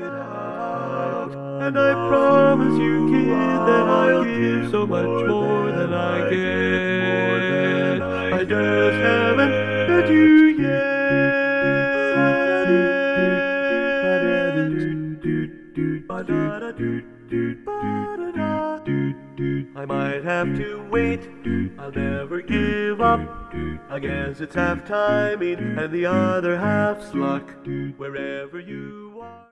out. And I promise you, kid, that I'll give so much more than I get. I just haven't met you yet. I might have to wait, I'll never give up. I guess it's half timing and the other half's luck. Wherever you are.